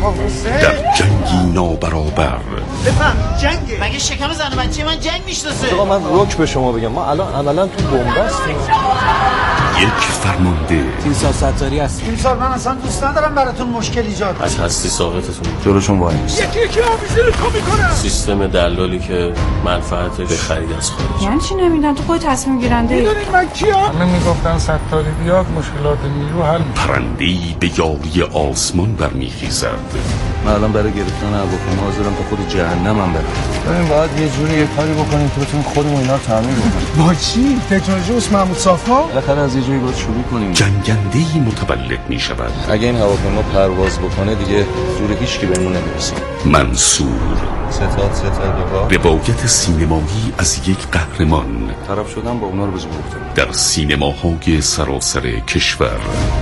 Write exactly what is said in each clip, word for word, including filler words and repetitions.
در جنگی نابرابر. بفهم جنگه. مگه شکم زن و بچه من جنگ میشناسه؟ آقا من رک به شما بگم، ما الان عملا تو بنبستیم. یک فرمانده تیمسار ستاری هست. تیمسار من اصلا دوست ندارم براتون مشکل ایجاد از هستی ساقطتون جلوشون وای نیست. یکی یکی آفیسر تو میکنم. سیستم دلالی که منفعتش به خرید از خارج. یعنی چی نمیدونم؟ تو خود تصمیم گیرنده ای؟ میدونید من کیم؟ همه میگفتن ستاری بیاد مشکلات نیرو حل میشه. پرنده‌ای به یاری آسمان برمیخیزد. من الان برای گرفتن هواپیما حاضرم تا خود جهنمم برم. ببین باید یه جوری یه کاری بکنیم که بتونیم خودمون اینا رو تعمیر بکنیم. با چی؟ تکنولوژی اوس محمود صافا؟ بالاخره از یه جایی باید شروع کنیم. جنگنده‌ای متولد می‌شود. اگه این هواپیما پرواز بکنه دیگه زور هیچ کی بهمون نمیرسه. منصور، ستاد ستاد دوبار. روایت سینمایی از یک قهرمان. طرف شدم با اونا رو بزرگ گفتم. در سینماهای سراسر کشور.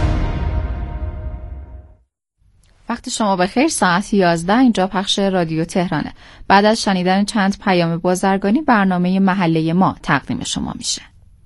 وقتی شما بخیر، ساعت یازده اینجا پخش رادیو تهرانه. بعد از شنیدن چند پیام بازرگانی برنامه محله ما تقدیم شما میشه.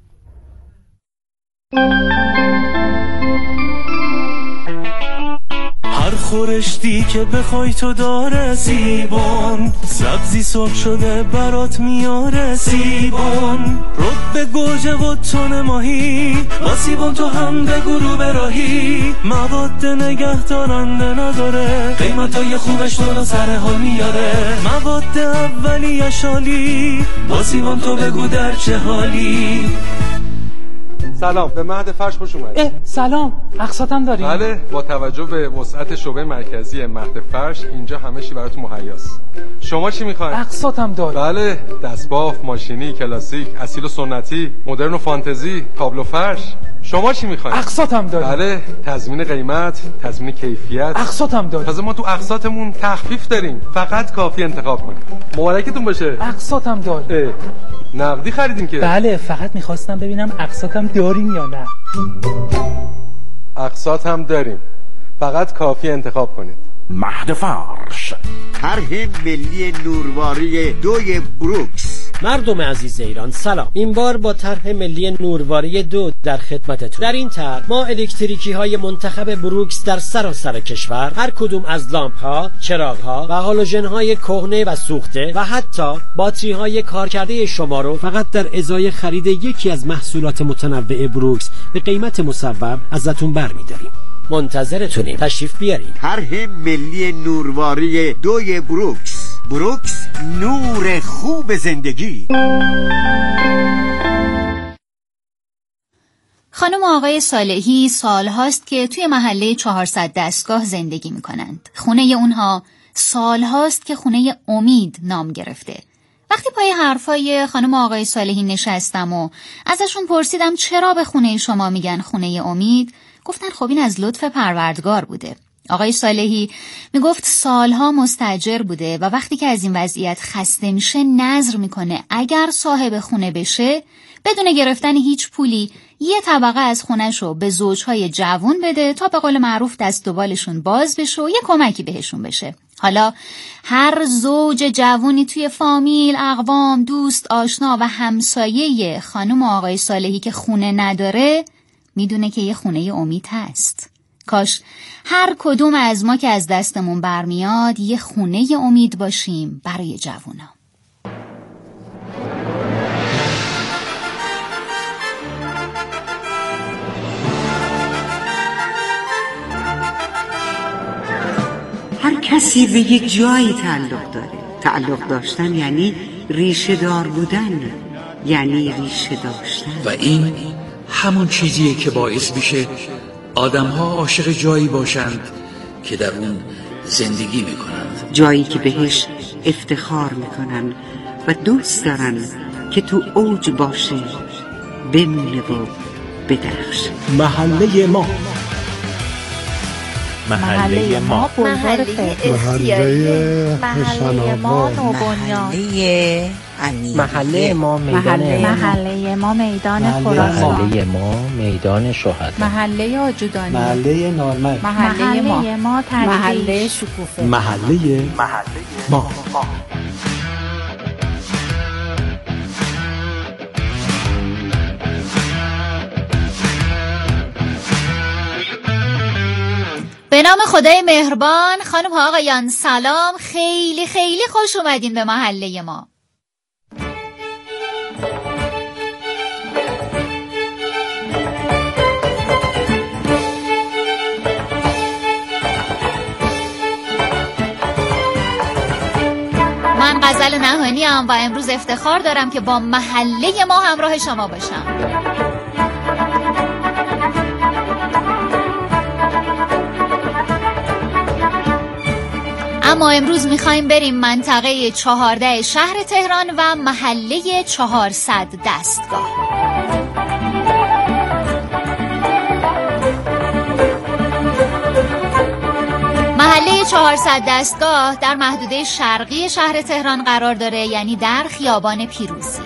هر خورشتی که بخوای تو داره سیبون، سبزی سرخ شده برات میاره سیبون، رب به گوجه و تون ماهی با سیبون تو هم به گروه براهی، مواد نگه دارنده نداره، قیمتای خوبش تو رو سر حال میاره، مواد اولیه شالی با سیبون تو بگو در چه حالی. سلام، به مهد فرش خوش اومدید. سلام، اقساطم داریم؟ بله، با توجه به وسعت شعبه مرکزی مهد فرش اینجا همه چی براتون مهیاست. شما چی میخواین؟ اقساطم داریم. بله، دستباف، ماشینی، کلاسیک، اصیل و سنتی، مدرن و فانتزی، تابلو فرش. شما چی میخواین؟ اقساطم داریم. بله، تضمین قیمت، تضمین کیفیت. اقساطم داریم. تازه ما تو اقساطمون تخفیف داریم. فقط کافی انتخاب کنید. مبارکتون باشه. اقساطم داریم. نقدی خریدین که؟ بله، فقط میخواستم ببینم اقساطم داریم یا نه. اقساط هم داریم، فقط کافی انتخاب کنید. مهد فرش، طرح ملی نورواری دوی بروکس. مردم عزیز ایران سلام. این بار با طرح ملی نورواری دو در خدمتتون. در این طرح ما الکتریکی های منتخب بروکس در سراسر کشور، هر کدوم از لامپ ها، چراغ ها و هالوژن های کهنه و سوخته و حتی باتری های کارکرده شما رو فقط در ازای خرید یکی از محصولات متنوع بروکس به قیمت مصوب ازتون برمی‌داریم. منتظرتونیم، تشریف بیارید. طرح ملی نورواری دوی بروکس. بروکس، نور خوب زندگی. خانم و آقای صالحی سال هاست که توی محله چهارصد دستگاه زندگی می کنند. خونه اونها سال هاست که خونه امید نام گرفته. وقتی پای حرفای خانم و آقای صالحی نشستم و ازشون پرسیدم چرا به خونه شما میگن خونه امید، گفتن خب این از لطف پروردگار بوده. آقای صالحی میگفت سالها مستاجر بوده و وقتی که از این وضعیت خسته میشه نذر میکنه اگر صاحب خونه بشه بدون گرفتن هیچ پولی یه طبقه از خونه‌شو به زوجهای جوون بده تا به قول معروف دست و بالشون باز بشه و یه کمکی بهشون بشه. حالا هر زوج جوونی توی فامیل، اقوام، دوست، آشنا و همسایه خانم و آقای صالحی که خونه نداره میدونه که یه خونه امید هست. کاش هر کدوم از ما که از دستمون برمیاد یه خونه امید باشیم برای جوونا. هر کسی به یک جایی تعلق داره. تعلق داشتن یعنی ریشه دار بودن، یعنی ریشه داشتن. و این همون چیزیه که باعث میشه آدم‌ها عاشق جایی باشند که در اون زندگی میکنند، جایی که بهش افتخار میکنن و دوست دارن که تو اوج باشه، بمونه و بدرخشه. محله ما محله ما بلوار فردوسی، محله ما نوبنیان، محله ما میدان محله ما میدان خراسان، محله ما میدان شهدا، محله آجودانی، محله نارمک، محله ما تجریش، محله شکوفه، محله ما. به نام خدای مهربان. خانم ها آقایان سلام، خیلی خیلی خوش اومدین به محله ما. من غزل نهانی ام و امروز افتخار دارم که با محله ما همراه شما باشم. اما امروز میخوایم بریم منطقه چهارده شهر تهران و محله چهارصد دستگاه. محله چهارصد دستگاه در محدوده شرقی شهر تهران قرار داره، یعنی در خیابان پیروزی.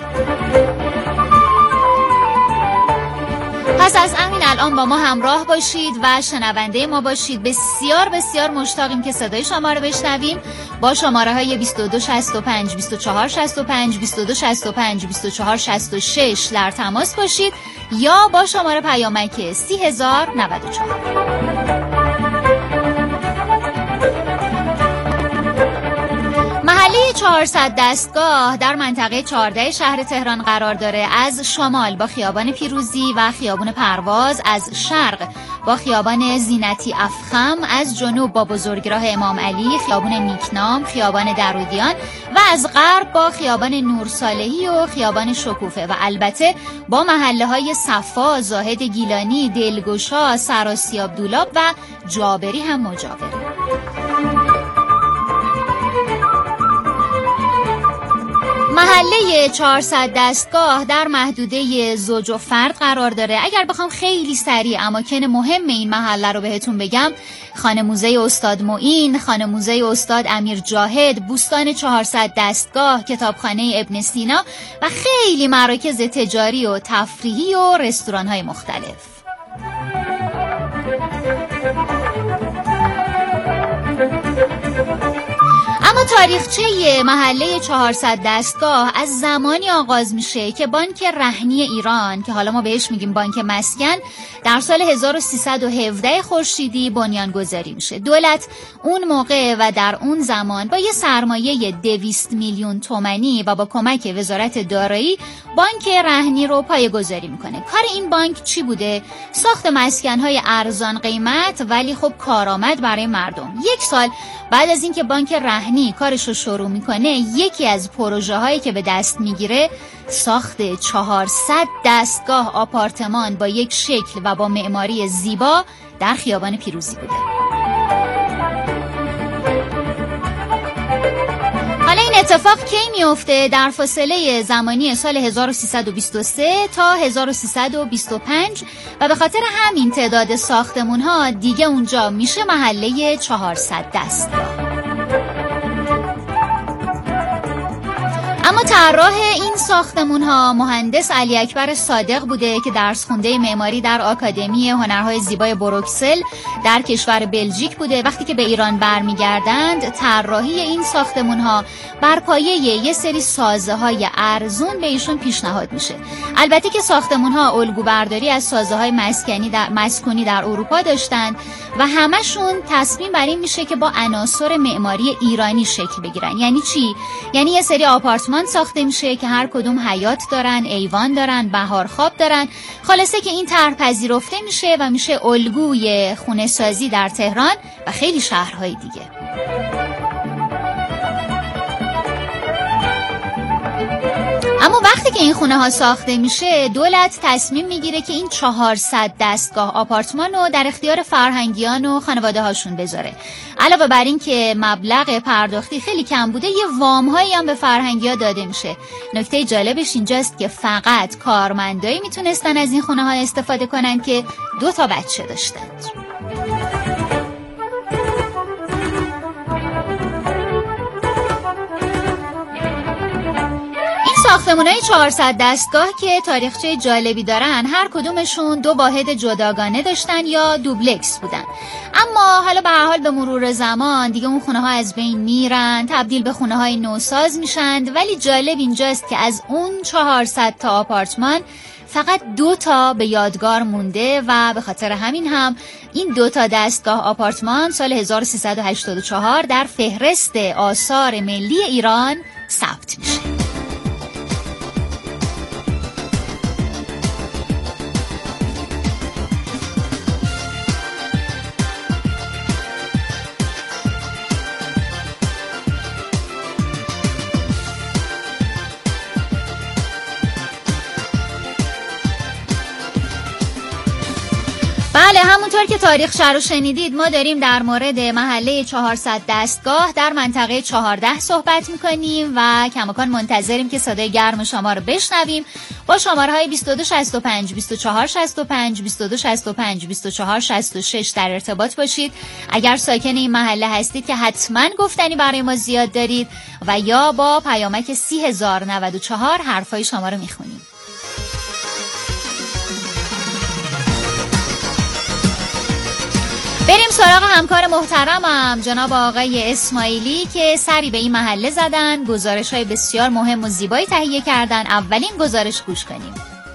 پس از همین الان با ما همراه باشید و شنونده ما باشید. بسیار بسیار مشتاقیم که صدای شما رو بشنویم. با شماره های بیست و دو شصت و پنج بیست و چهار شصت و پنج بیست و دو شصت و پنج بیست و چهار شصت و شش در تماس باشید یا با شماره پیامک سی هزار و نود و چهار. محله چهارصد دستگاه در منطقه چهارده شهر تهران قرار داره. از شمال با خیابان پیروزی و خیابان پرواز، از شرق با خیابان زینتی افخم، از جنوب با بزرگراه امام علی، خیابان نیکنام، خیابان درودیان و از غرب با خیابان نورصالحی و خیابان شکوفه و البته با محله های صفا، زاهد گیلانی، دلگشا، سراسیاب دولاب و جابری هم مجاوره. محله چهارصد دستگاه در محدوده زوج و فرد قرار داره. اگر بخوام خیلی سریع اماکن مهم این محله رو بهتون بگم، خانه موزه استاد معین، خانه موزه استاد امیر جاهد، بوستان چهارصد دستگاه، کتابخانه ابن سینا و خیلی مراکز تجاری و تفریحی و رستوران‌های مختلف. اما تاریخچه محله چهارصد دستگاه از زمانی آغاز میشه که بانک رهنی ایران که حالا ما بهش میگیم بانک مسکن در سال هزار و سیصد و هفده خورشیدی بنیانگذاری میشه. دولت اون موقع و در اون زمان با یه سرمایه دویست میلیون تومانی و با کمک وزارت دارایی بانک رهنی رو پایه‌گذاری میکنه. کار این بانک چی بوده؟ ساخت مسکن‌های ارزان قیمت ولی خب کارآمد برای مردم. یک سال بعد از اینکه بانک رهنی کارش رو شروع میکنه، یکی از پروژه هایی که به دست میگیره ساخت چهارصد دستگاه آپارتمان با یک شکل و با معماری زیبا در خیابان پیروزی بوده. حالا این اتفاق کی میفته؟ در فاصله زمانی سال هزار و سیصد و بیست و سه تا هزار و سیصد و بیست و پنج و به خاطر همین تعداد ساختمون ها دیگه اونجا میشه محله چهارصد دستگاه. اما طراح این ساختمون ها مهندس علی اکبر صادق بوده که درس خونده معماری در آکادمی هنرهای زیبای بروکسل در کشور بلژیک بوده. وقتی که به ایران برمیگردند، طراحی این ساختمون ها بر پایه یه سری سازه های ارزون به ایشون پیشنهاد میشه. البته که ساختمون ها الگو برداری از سازه های مسکنی در مسکونی در اروپا داشتند و همشون تصمیم بر این میشه که با عناصر معماری ایرانی شکل بگیرن. یعنی چی؟ یعنی یه سری آپارتمان ساخته میشه که هر کدوم حیاط دارن، ایوان دارن، بهار خواب دارن. خلاصه که این طرح پذیرفته میشه و میشه الگوی خونه سازی در تهران و خیلی شهرهای دیگه. اما وقتی که این خونه ها ساخته میشه، دولت تصمیم میگیره که این چهارصد دستگاه آپارتمان رو در اختیار فرهنگیان و خانواده هاشون بذاره. علاوه بر این که مبلغ پرداختی خیلی کم بوده، یه وام هایی هم به فرهنگی ها داده میشه. نکته جالبش اینجاست که فقط کارمندایی میتونستن از این خونه ها استفاده کنن که دو تا بچه داشتند. ساختمان‌های چهارصد دستگاه که تاریخچه جالبی دارن، هر کدومشون دو واحد جداگانه داشتن یا دوبلکس بودن. اما حالا به هر حال به مرور زمان دیگه اون خونه ها از بین میرن، تبدیل به خونه های نوساز میشن. ولی جالب اینجاست که از اون چهارصد تا آپارتمان فقط دو تا به یادگار مونده و به خاطر همین هم این دو تا دستگاه آپارتمان سال هزار و سیصد و هشتاد و چهار در فهرست آثار ملی ایران ثبت میشه. بله، همونطور که تاریخ رو شنیدید ما داریم در مورد محله چهارصد دستگاه در منطقه چهارده صحبت میکنیم و کماکان منتظریم که صدای گرم شما رو بشنویم. با شماره های بیست و دو شصت و پنج بیست و چهار شصت و پنج بیست و دو شصت و پنج بیست و چهار شصت و شش در ارتباط باشید اگر ساکن این محله هستید که حتما گفتنی برای ما زیاد دارید و یا با پیامک سی هزار و نود و چهار حرفای شما رو میخونیم. بریم سراغ همکار محترمم جناب آقای اسماعیلی که سری به این محله زدن، گزارش‌های بسیار مهم و زیبایی تهیه کردن. اولین گزارش گوش کنیم.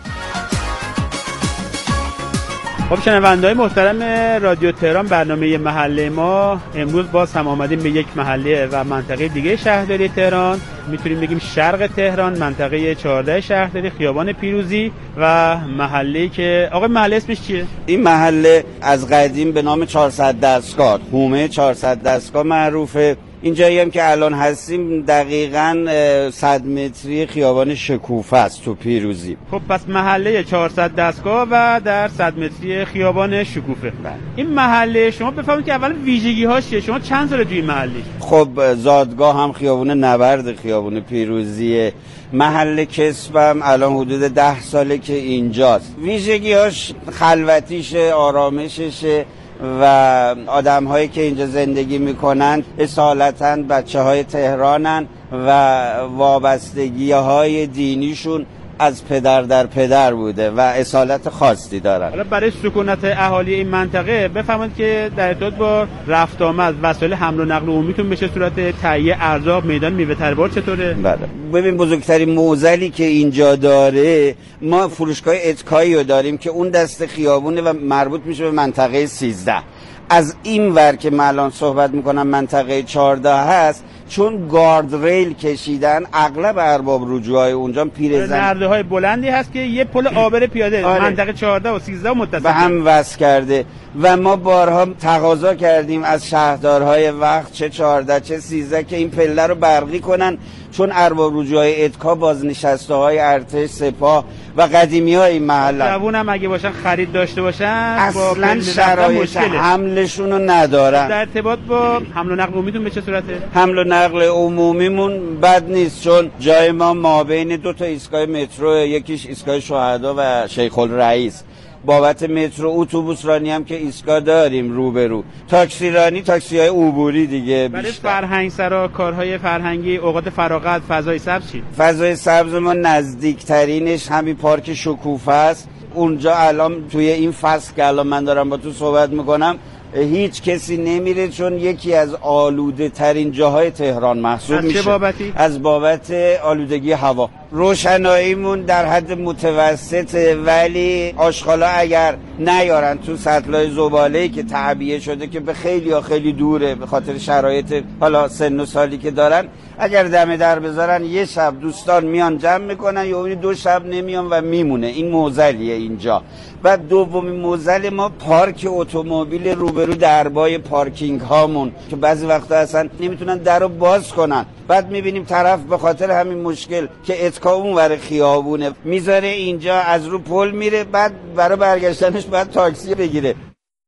خب شنونده‌های محترم رادیو تهران، برنامه محله ما امروز باز هم آمدیم به یک محله و منطقه دیگه شهرداری تهران، میتونیم بگیم شرق تهران، منطقه چهارده شهرداری، خیابان پیروزی و محله‌ای که آقا محله اسمش چیه؟ این محله از قدیم به نام چهارصد دستگاه، حومه چهارصد دستگاه معروفه. این جایی هم که الان هستیم دقیقاً صد متری خیابان شکوفه است تو پیروزی. خب پس محله چهارصد دستگاه و در صد متری خیابان شکوفه. بله. این محله شما بفهمید که اول ویژگی هاش چیه؟ شما چند سال توی این محله؟ خب زادگاه هم خیابان نبرد خیابان پیروزیه. محله کسبم الان حدود ده ساله که اینجاست. ویژگی هاش خلوتیشه، آرامششه و آدم هایی که اینجا زندگی میکنن اصالتاً بچه های تهرانن و وابستگی های دینیشون از پدر در پدر بوده و اصالت خاصی دارن. حالا برای سکونت اهالی این منطقه بفهمید که در ارتباط با رفت آمد وسایل حمل و نقل عمومیتون به چه صورت، تهیه ارزاق، میدان میوه تربار چطوره؟ بله. ببین بزرگترین معضلی که اینجا داره، ما فروشگاه اتکایی رو داریم که اون دست خیابونه و مربوط میشه به منطقه سیزده. از این ور که من الان صحبت میکنم منطقه چهارده هست، چون گارد ریل کشیدن اغلب ارباب رجوعای اونجا پیرزن نرده های بلندی هست که یه پل عابر پیاده آره. منطقه چهارده و سیزده متصل به هم وصل کرده و ما بارها تقاضا کردیم از شهردارهای وقت چه چهارده چه سیزده که این پله رو برقی کنن، چون ارباب رجوعای اتکا بازنشسته های ارتش، سپاه و قدیمی های این محله جوون هم اگه باشن خرید داشته باشن اصلا شرایط حملشون رو ندارن. در ارتباط با حمل و نقل عمومیتون به چه صورته؟ حمل و نقل عمومیمون بد نیست، چون جای ما مابین دو تا ایستگاه مترو، یکیش ایستگاه شهدا و شیخ الرئیس. بابت مترو اتوبوس رانی هم که ایستگاه داریم روبرو. تاکسی رانی تاکسی های عبوری دیگه. برای فرهنگ سرا کارهای فرهنگی، اوقات فراغت، فضای سبز چی؟ فضای سبز ما نزدیکترینش همین پارک شکوفه است. اونجا الان توی این فصل که الان من دارم با تو صحبت میکنم هیچ کسی نمیره، چون یکی از آلوده ترین جاهای تهران محسوب میشه. از چه بابتی؟ از بابت آلودگی هوا. روشناییمون در حد متوسطه، ولی آشغالا اگر نیارن تو سطلای زباله‌ای که تعبیه شده که به خیلی یا خیلی دوره به خاطر شرایط حالا سن و سالی که دارن، اگر دم در بذارن یه شب دوستان میان جمع میکنن یا اونی دو شب نمیان و میمونه. این معضلیه اینجا. و دومین معضل ما پارک اتومبیل روبرو دربای پارکینگ هامون که بعضی وقتا اصلا نمیتونن درو باز کنن. بعد میبینیم طرف به خاطر همین مشکل که اتکا اونور خیابونه میذاره اینجا، از رو پل میره، بعد برای برگشتنش بعد تاکسی بگیره.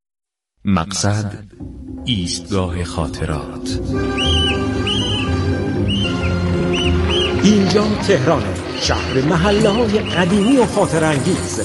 مقصد ایستگاه خاطرات. اینجا تهرانه، شهر محله های قدیمی و خاطرانگیز،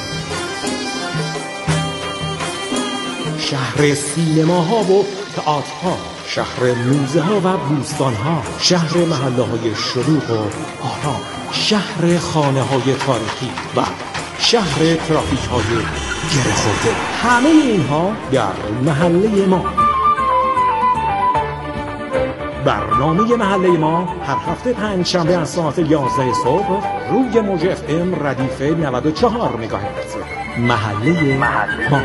شهر سینماها و تئاترها، شهر موزه ها و بوستان ها، شهر محله های شلوغ و آرام، شهر خانه های تاریخی و شهر ترافیک های گره خورده. همه اینها در محله ما. برنامه محله ما هر هفته پنج شنبه از ساعت یازده صبح روی موج اف ام ردیف نود و چهار مگاهرتز. محله ما.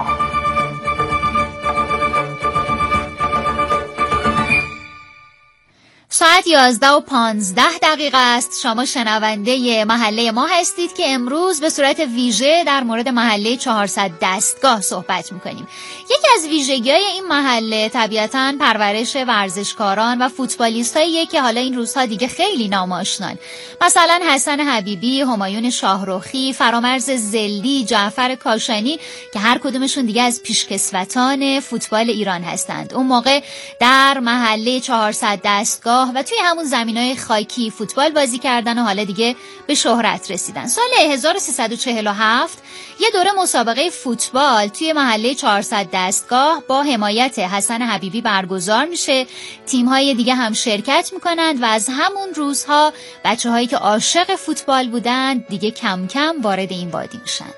ساعت یازده و پانزده دقیقه است. شما شنونده محله ما هستید که امروز به صورت ویژه در مورد محله چهارصد دستگاه صحبت میکنیم. یکی از ویژگی‌های این محله طبیعتاً پرورش ورزشکاران و فوتبالیستاییه که حالا این روزها دیگه خیلی نام‌آشنان. مثلا حسن حبیبی، همایون شاهرخی، فرامرز زلدی، جعفر کاشانی که هر کدومشون دیگه از پیشکسوتان فوتبال ایران هستند. اون موقع در محله چهارصد دستگاه و توی همون زمینای خاکی فوتبال بازی کردن و حالا دیگه به شهرت رسیدن. سال هزار و سیصد و چهل و هفت یه دوره مسابقه فوتبال توی محله چهارصد دستگاه با حمایت حسن حبیبی برگزار میشه. تیم‌های دیگه هم شرکت میکنند و از همون روزها بچه‌هایی که عاشق فوتبال بودند دیگه کم کم وارد این وادی میشن.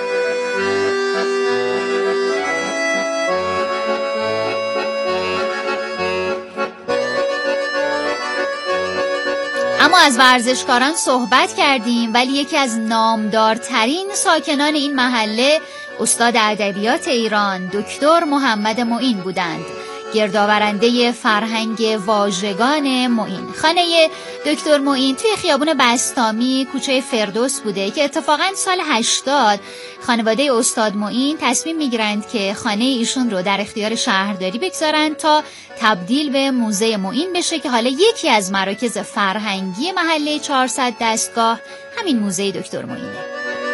اما از ورزشکاران صحبت کردیم، ولی یکی از نامدارترین ساکنان این محله استاد ادبیات ایران دکتر محمد معین بودند، گردآورنده فرهنگ واژگان معین. خانه دکتر معین توی خیابون بسطامی کوچه فردوس بوده که اتفاقاً سال هشتاد خانواده استاد معین تصمیم میگیرند که خانه ایشون رو در اختیار شهرداری بگذارند تا تبدیل به موزه معین بشه که حالا یکی از مراکز فرهنگی محله چهارصد دستگاه همین موزه دکتر معینه.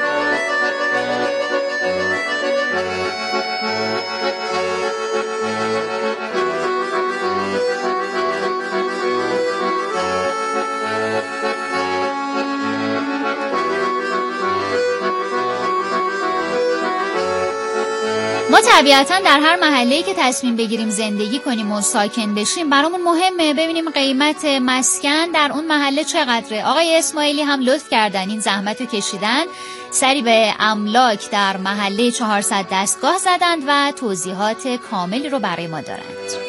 ما طبیعتاً در هر محله‌ای که تصمیم بگیریم زندگی کنیم و ساکن بشیم برامون مهمه ببینیم قیمت مسکن در اون محله چقدره. آقای اسماعیلی هم لطف کردن این زحمت رو کشیدن، سری به املاک در محله چهارصد دستگاه زدند و توضیحات کاملی رو برای ما دارند.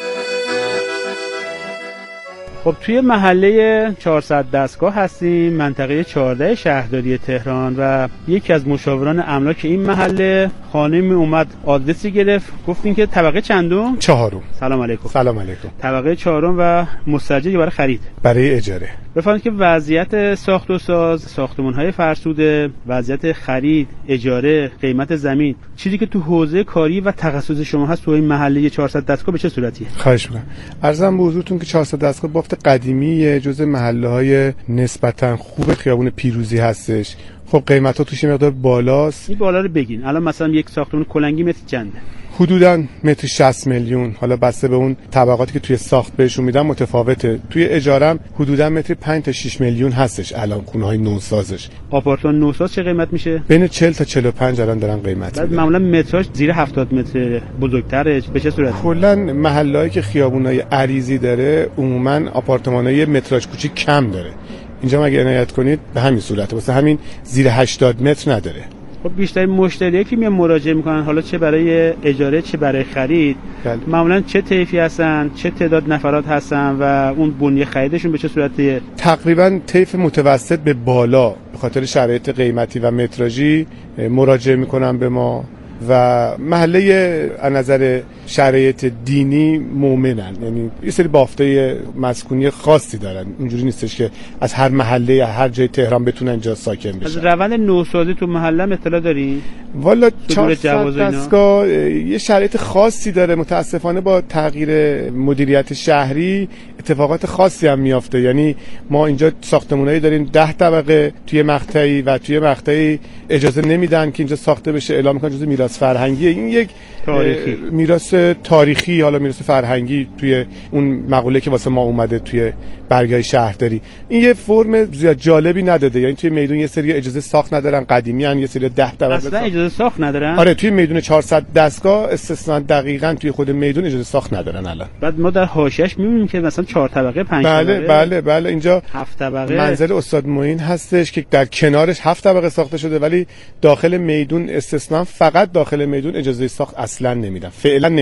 خب توی محله چهارصد دستگاه هستیم، منطقه چهارده شهرداری تهران، و یکی از مشاوران املاک این محله خانمی اومد آدرسی گرفت، گفتین که طبقه چندم؟ چهارم. سلام علیکم. سلام علیکم. طبقه چهارم و مستاجری برای خرید؟ برای اجاره. بفرمایید که وضعیت ساخت و ساز، ساختمان‌های فرسوده، وضعیت خرید، اجاره، قیمت زمین، چیزی که تو حوزه کاری و تخصص شما هست تو این محله چهارصد دستگاه به چه صورتیه؟ خواهش می‌کنم. عرضم به حضورتون که چهارصد دستگاه بافت قدیمی جزء محله‌های نسبتاً خوب خیابون پیروزی هستش. خب قیمت‌ها توش مقدار بالاست. این بالا رو بگین. الان مثلا یک ساختمان کلنگی متر چنده؟ حدوداً متر شصت میلیون. حالا بسته به اون طبقاتی که توی ساخت بهشون میدن متفاوته. توی اجارم حدوداً متر پنج تا شش میلیون هستش الان خونه‌های نوسازش. آپارتمان نوساز چه قیمت میشه؟ بین چهل تا چهل و پنج الان دارن قیمت میدن. معمولاً متراژ زیر هفتاد متر بزرگتره. به چه صورت؟ کلاً محلهایی که خیابونای عریضی داره عموماً آپارتمانای متراژ کوچیک کم داره. اینجا اگه عنایت کنید به همین صورته، واسه همین زیر هشتاد متر نداره. خب بیشتر مشتریایی که میان مراجعه میکنن، حالا چه برای اجاره چه برای خرید، بله. معمولا چه طیفی هستن، چه تعداد نفرات هستن و اون بنیه خریدشون به چه صورتیه؟ تقریبا طیف متوسط به بالا به خاطر شرایط قیمتی و متراژی مراجعه میکنن به ما، و محله از نظر شرایط دینی مؤمنن، یعنی یه سری بافته مسکونی خاصی دارن. اینجوری نیستش که از هر محله هر جای تهران بتونن اینجا ساکن بشن. از روند نوسازی تو محله اطلاع داری؟ والا چهارصد دستگاه یه شرایط خاصی داره، متاسفانه با تغییر مدیریت شهری اتفاقات خاصی هم میافته. یعنی ما اینجا ساختمونایی داریم ده طبقه توی مقطعی و توی مقطعی اجازه نمیدن که اینجا ساخته بشه، اعلام میکنن جزء میراث فرهنگی. این یک تاریخی میراث تاریخی، حالا میراث فرهنگی توی اون مقوله که واسه ما اومده توی برگای شهرداری. این یه فرم زیاد جالبی نداده، یعنی توی میدون یه سری اجازه ساخت ندارن، قدیمی ان، یه سری ده طبقه اصلا اجازه ساخت ندارن. آره توی میدون چهارصد دستگاه استثنا دقیقاً توی خود میدون اجازه ساخت ندارن الان. بعد ما در حاشیه‌اش می‌بینیم که مثلا چهار طبقه، پنج بله طبقه. بله بله اینجا هفت طبقه منزل استاد معین هستش که در کنارش هفت طبقه ساخته شده، ولی داخل میدون استثنا فقط داخل میدون اجازه ساخت اصلا نمیدن، فعلا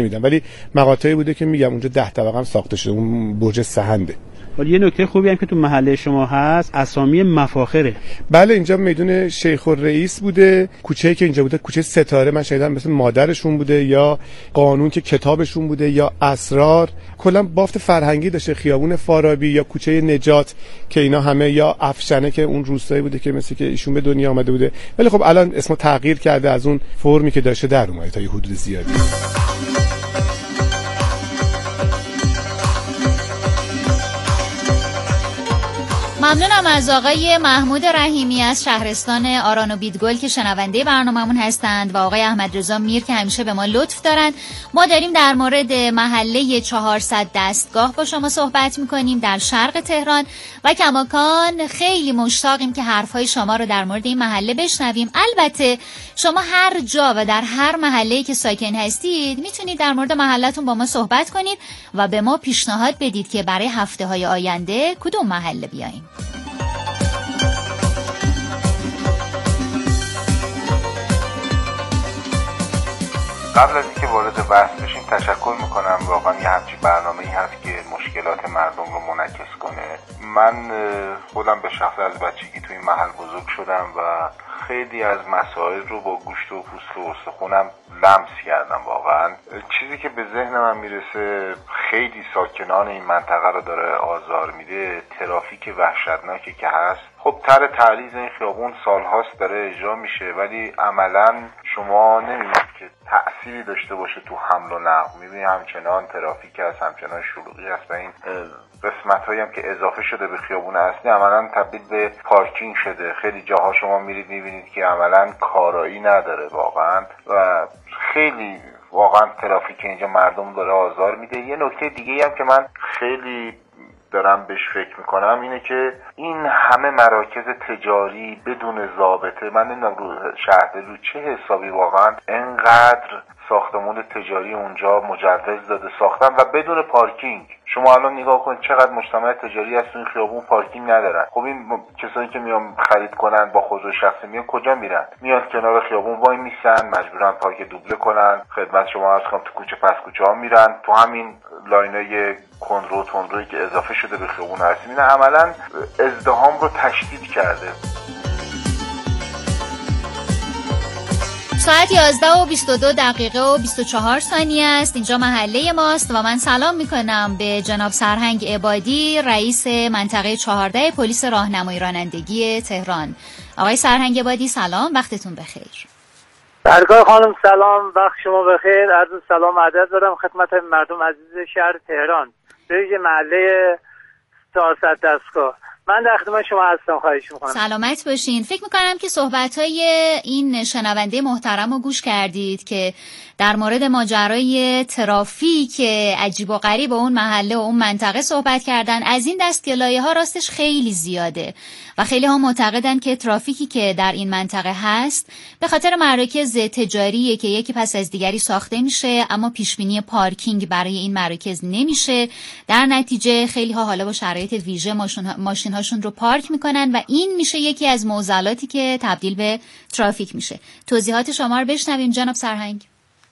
نمیدم، ولی مقاطعی بوده که میگم اونجا ده طبقه هم ساخته شده، اون برج سهنده. ولی یه نکته خوبی هم که تو محله شما هست اسامی مفاخره. بله اینجا میدون شیخ الرئیس بوده، کوچه‌ای که اینجا بوده کوچه ستاره، من شنیدم مثل مادرشون بوده، یا قانون که کتابشون بوده، یا اسرار. کلا بافت فرهنگی داشته، خیابون فارابی یا کوچه نجات که اینا همه، یا افشنه که اون روستایی بوده که مثل که ایشون به دنیا آمده بوده، ولی خب الان اسمو تغییر کرده، از اون فرمی که داشته در اومده تا یه حدود زیادی. ممنونم از آقای محمود رحیمی از شهرستان آران و بیدگل که شنونده برنامه‌مون هستند و آقای احمد رضا میر که همیشه به ما لطف دارند. ما داریم در مورد محله چهارصد دستگاه با شما صحبت می‌کنیم در شرق تهران و کماکان خیلی مشتاقیم که حرف‌های شما رو در مورد این محله بشنویم. البته شما هر جا و در هر محله‌ای که ساکن هستید میتونید در مورد محلتون با ما صحبت کنید و به ما پیشنهاد بدید که برای هفته‌های آینده کدوم محله بیاییم. قبل از اینکه وارد بحث بشیم تشکر میکنم، واقعا یه همچین برنامه‌ای هست که مشکلات مردم رو منعکس کنه. من خودم به شخص از بچگی توی این محل بزرگ شدم و خیلی از مسائل رو با گوشت و پوست و استخونم لمس کردم. واقعا چیزی که به ذهن من میرسه خیلی ساکنان این منطقه رو داره آزار میده، ترافیک وحشتناکی که هست. خب طرح تعلیض این خیابون سالهاست داره اجرا میشه، ولی عملاً شما نمیبینید که تأثیری داشته باشه تو حمل و نقل. میبینید همچنان ترافیک هست، همچنان شلوغی هست و این قسمت هایی هم که اضافه شده به خیابون اصلی عملاً تبدیل به پارکینگ شده. خیلی جاها شما میرید میبینید که عملاً کارایی نداره واقعاً و خیلی واقعاً ترافیک اینجا مردم داره آزار میده. یه نکته دیگه هم که من خیلی دارم بهش فکر میکنم اینه که این همه مراکز تجاری بدون ضابطه، من نمیدونم رو شهر رو چه حسابی واقعا انقدر ساختمان تجاری اونجا مجوز داده ساختن و بدون پارکینگ. شما الان نگاه کن چقدر مجتمع تجاری هست این خیابون پارکینگ ندارن. خب این کسایی که میان خرید کنن با خودرو شخصی میان کجا میرن؟ میان کنار خیابون وای میسن، مجبورن پارک دوبله کنن. خدمت شما عرض کنم تو کوچه پس کوچه ها میرن، تو همین لاینای کندرو تندرویی که اضافه شده به خیابون هست میبینن عملا ازدحام رو تشدید کرده. ساعت یازده و بیست و دو دقیقه و بیست و چهار ثانیه است. اینجا محله ماست و من سلام میکنم به جناب سرهنگ عبادی، رئیس منطقه چهارده پلیس راهنمایی رانندگی تهران. آقای سرهنگ عبادی سلام، وقتتون بخیر. درگاه خانم سلام، وقت شما بخیر. عرض سلام و ادب دارم خدمت مردم عزیز شهر تهران، به ویژه محله چهارصد دستگاه. من در خدمت شما هستم، خواهش میکنم. سلامت باشین. فکر میکنم که صحبت‌های این شنونده محترم رو گوش کردید که در مورد ماجرای ترافیک عجیب و غریب اون محله و اون منطقه صحبت کردن. از این دست که لایه‌ها راستش خیلی زیاده و خیلی ها معتقدن که ترافیکی که در این منطقه هست به خاطر مراکز تجاریه که یکی پس از دیگری ساخته میشه، اما پیشبینی پارکینگ برای این مراکز نمیشه. در نتیجه خیلی ها حالا با شرایط ویژه ماشین هاشون رو پارک میکنن و این میشه یکی از معضلاتی که تبدیل به ترافیک میشه. توضیحات شما رو بشنویم جناب سرهنگ.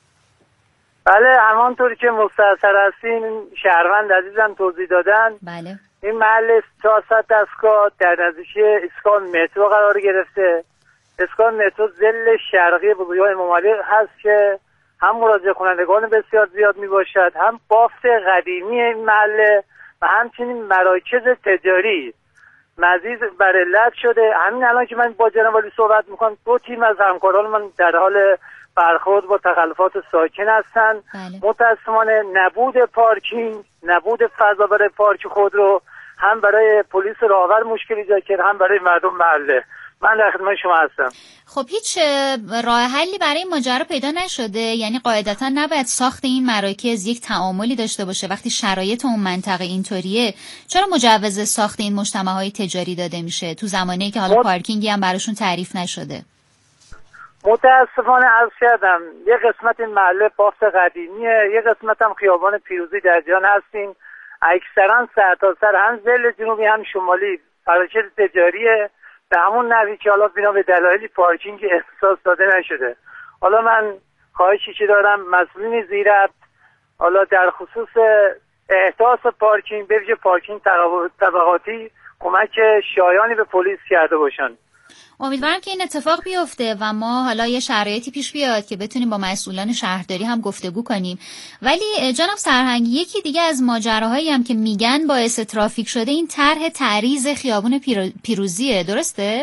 بله، همانطوری که مستحضر هستین شهروند عزیزم توضیح دادن. بله. این محل چهارصد دستگاه در نزدیکی اسکان مترو قرار گرفته. اسکان مترو ضلع شرقی بزرگراه امام علی هست که هم مراجع کنندگان بسیار زیاد می باشد، هم بافت قدیمی این محله و همچنین مراکز تجاری مزید بر علت شده. همین الان که من با جناب علی صحبت میکنم دو تیم از همکاران من در حال برخورد با تخلفات ساکن هستند. بله. متاسفانه نبود پارکینگ، نبود فضا برای پارک خود رو هم برای پلیس راهور مشکل ایجاد کرد، هم برای مردم محله. من در خدمت شما هستم. خب هیچ راه حلی برای این ماجرا پیدا نشده؟ یعنی قاعدتا نباید ساخت این مراکز یک تعاملی داشته باشه وقتی شرایط اون منطقه اینطوریه؟ چرا مجوز ساخت این مجتمع‌های تجاری داده میشه تو زمانی که حالا مد... پارکینگی هم براشون تعریف نشده؟ متاسفانه عرض کردم یه قسمت این محله بافت قدیمیه، یه قسمت هم خیابان پیروزی در جان هستیم. اکثرا سرتاسر هم ضلع جنوبی هم شمالی مراکز تجاریه، به همون نحوی که حالا بنا به دلایلی پارکینگ اختصاص داده نشده. حالا من خواهشی که دارم مسئولین زیرت حالا در خصوص احداث پارکینگ، به ویژه پارکینگ طبقاتی، کمک شایانی به پلیس کرده باشن. امیدوارم که این اتفاق بیفته و ما حالا یه شرایطی پیش بیاد که بتونیم با مسئولان شهرداری هم گفتگو کنیم. ولی جناب سرهنگی، یکی دیگه از ماجراهایی هم که میگن باعث ترافیک شده این طرح تعریض خیابون پیروزیه، درسته؟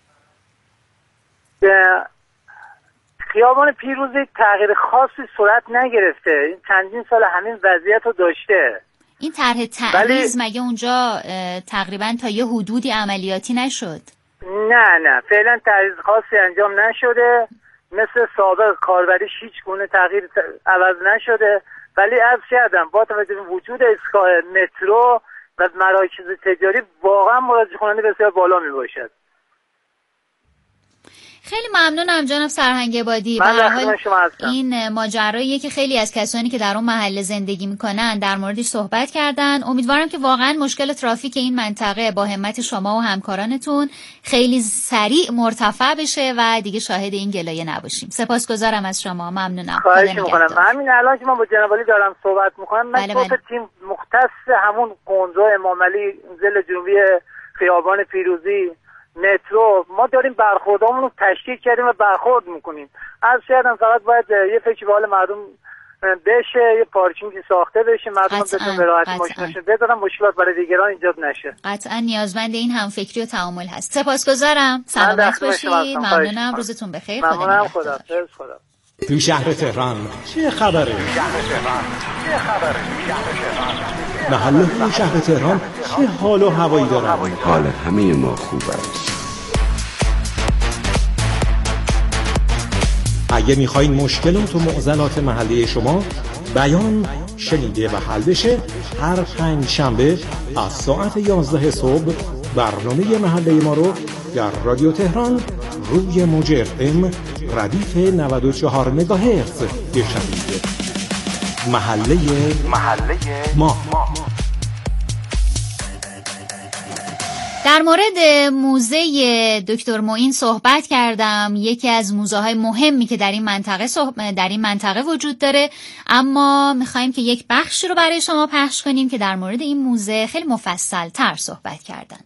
خیابان پیروزی تغییر خاصی صورت نگرفته، این چندین سال همین وضعیت رو داشته. این طرح تعریض مگه اونجا تقریبا تا یه حدودی عملیاتی نشد؟ نه نه فعلا تعریض خاصی انجام نشده، مثل سابق کاربریش هیچ گونه تغییر عوض نشده. ولی عرض کردم با توجه به وجود ایستگاه مترو و مراکز تجاری واقعا مراجعه کننده بسیار بالا می باشد. خیلی ممنونم جناب سرهنگ عبادی. به هر حال این ماجراییه که خیلی از کسانی که در اون محله زندگی میکنن در موردش صحبت کردن. امیدوارم که واقعا مشکل ترافیک این منطقه با همت شما و همکارانتون خیلی سریع مرتفع بشه و دیگه شاهد این گلایه نباشیم. سپاسگزارم از شما، ممنونم. خواهش میکنم. همین الان که من با جناب علی دارم صحبت میکنم، من بله با بله. تیم مختص همون قنزو امام علی ضلع جنوبی خیابان پیروزی مترو ما داریم برخوردامون رو تشکیل کردیم و برخورد میکنیم. از شاید فقط باید یه فکر به حال مردم بشه، یه پارکینگی ساخته بشه، مردم بتونن به راحتی ماشیناشون بذارن، مشکلات برای دیگران ایجاد نشه. قطعا نیازمند این همفکری و تعامل هست. سپاسگزارم، سلامت باشید. ممنونم، روزتون بخیر. ممنونم، خدا حافظ. خدا. تو شهر تهران چه خبره؟ محله شهر تهران چه حال و هوایی داره؟ حال همه ما خوب است. اگه میخواین مشکلات و معضلات محله شما بیان، شنیده و حل بشه، هر پنج شنبه از ساعت یازده صبح برنامه محله ما رو در رادیو تهران روی موج اف ام ردیف نود و چهار مگاهرتز بشنوید. محله محله ما. در مورد موزه دکتر معین صحبت کردم. یکی از موزه های مهمی که در این منطقه صحب... در این منطقه وجود داره، اما میخوایم که یک بخش رو برای شما پخش کنیم که در مورد این موزه خیلی مفصل تر صحبت کردند.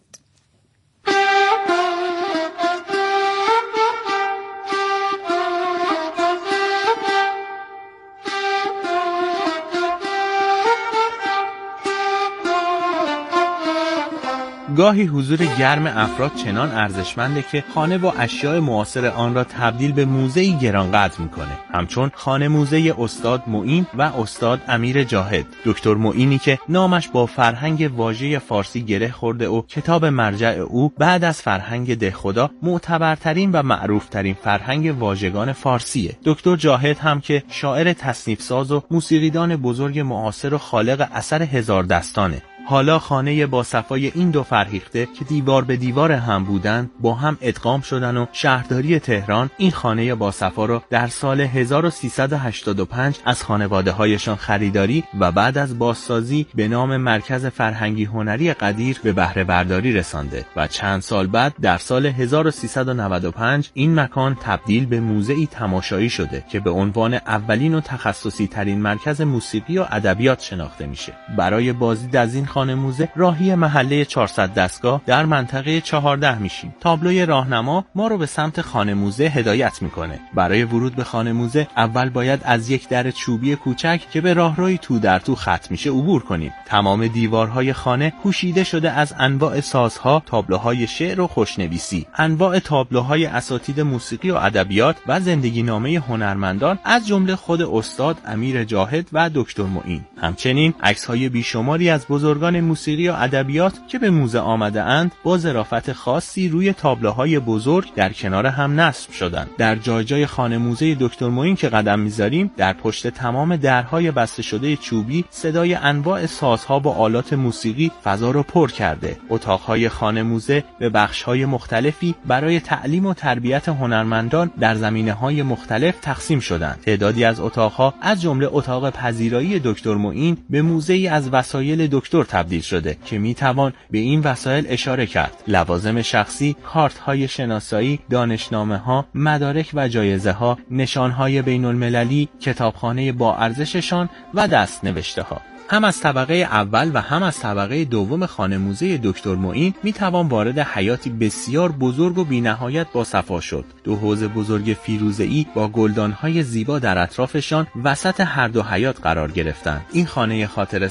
گاهی حضور گرم افراد چنان ارزشمنده که خانه با اشیاء معاصر آن را تبدیل به موزه‌ای گرانقدر میکنه، همچون خانه موزه استاد معین و استاد امیر جاهد. دکتر معینی که نامش با فرهنگ واژه فارسی گره خورده و کتاب مرجع او بعد از فرهنگ دهخدا معتبرترین و معروفترین فرهنگ واژگان فارسیه. دکتر جاهد هم که شاعر تصنیف ساز و موسیقیدان بزرگ معاصر و خالق اثر هزار دستانه. حالا خانه با صفای این دو فرهیخته که دیوار به دیوار هم بودند با هم ادغام شدن و شهرداری تهران این خانه با صفا را در سال هزار و سیصد و هشتاد و پنج از خانواده هایشان خریداری و بعد از بازسازی به نام مرکز فرهنگی هنری قدیر به بهره برداری رسانده و چند سال بعد در سال هزار و سیصد و نود و پنج این مکان تبدیل به موزه‌ای تماشایی شده که به عنوان اولین و تخصصی ترین مرکز موسیقی و ادبیات شناخته میشه. برای بازدید از این خانه موزه راهی محله چهارصد دستگاه در منطقه چهارده میشیم. تابلوی راهنما ما رو به سمت خانه موزه هدایت میکنه. برای ورود به خانه موزه اول باید از یک در چوبی کوچک که به راهروی تو در تو ختم میشه عبور کنیم. تمام دیوارهای خانه پوشیده شده از انواع سازها، تابلوهای شعر و خوشنویسی، انواع تابلوهای اساتید موسیقی و ادبیات و زندگی نامه هنرمندان از جمله خود استاد امیر جاهد و دکتر معین. همچنین عکس‌های بیشماری از بزرگان موسیقی و ادبیات که به موزه آمده اند با ظرافت خاصی روی تابلوهای بزرگ در کنار هم نصب شدند. در جای جای خانه موزه دکتر معین که قدم می‌ذاریم در پشت تمام درهای بسته شده چوبی صدای انواع سازها با آلات موسیقی فضا رو پر کرده. اتاق‌های خانه موزه به بخش‌های مختلفی برای تعلیم و تربیت هنرمندان در زمینه‌های مختلف تقسیم شدند. تعدادی از اتاق‌ها از جمله اتاق پذیرایی دکتر معین به موزه‌ای از وسایل دکتر تبدیل شده که میتوان به این وسایل اشاره کرد: لوازم شخصی، کارت های شناسایی، دانشنامه ها، مدارک و جایزه ها، نشان های بین المللی، کتابخانه با ارزششان و دستنوشته ها. هم از طبقه اول و هم از طبقه دوم خانه موزه دکتر معین می توان وارد حیاتی بسیار بزرگ و بی‌نهایت با صفا شد. دو حوض بزرگ فیروزه‌ای با گلدان‌های زیبا در اطرافشان وسط هر دو حیات قرار گرفتند. این خانه خاطره